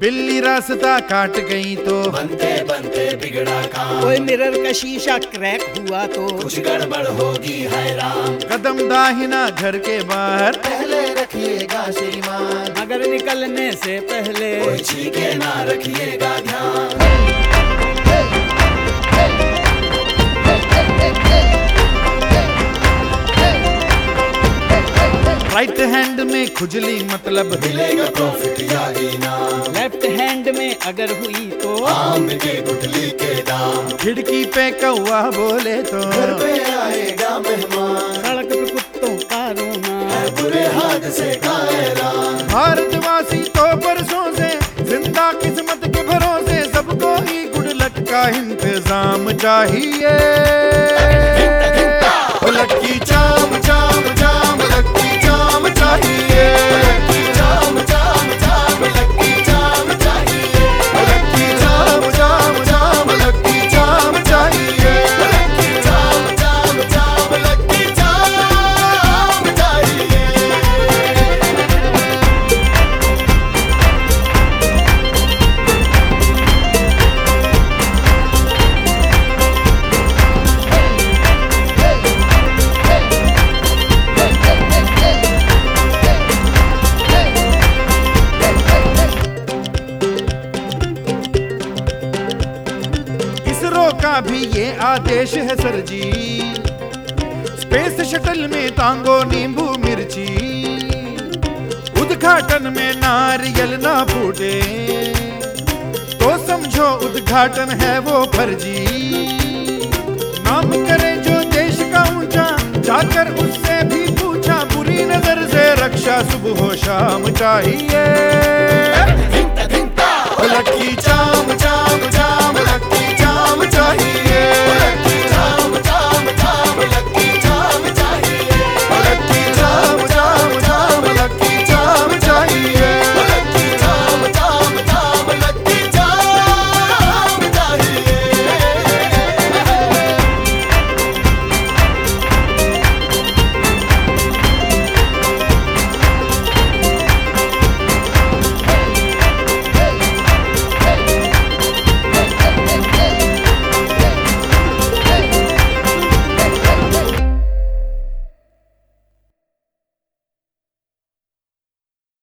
बिल्ली रास्ता काट गई तो बनते बनते बिगड़ा काम। कोई मिरर का शीशा क्रैक हुआ तो कुछ गड़बड़ होगी हैरान। कदम दाहिना घर के बाहर पहले रखिएगा श्रीमान, मगर निकलने से पहले कोई छीके ना रखिएगा ध्यान। राइट हैंड में खुजली मतलब मिलेगा प्रॉफिट या इनाम। लेफ्ट हैंड में अगर हुई तो आम के गुठली के दाम। खिड़की पे कौवा बोले तो घर पे आएगा मेहमान। सड़क पे कुत्तों का रोना है बुरे हादसे का ऐलान। भारतवासी तो बरसों से जिंदा किस्मत के भरोसे, सबको ही गुड लक का इंतजाम चाहिए। लक्की चाम चाम चाम लक्की चाम चाहिए। लक्की चाम चाम चाम लक्की चाम चाहिए। लक्की चाम चाम चाम लक्की चाम चाहिए। लक्की चाम चाम चाम लक्की चाम चाहिए। इसरो का भी ये आदेश है सर जी, स्पेस शटल में तांगो नींबू मिर्ची। उद्घाटन में नारियल ना फूटे तो समझो उद्घाटन है वो फर्जी। नाम करे जो देश का ऊंचा, जाकर उससे भी पूछा, बुरी नजर से रक्षा सुबह शाम चाहिए। लक्की चाम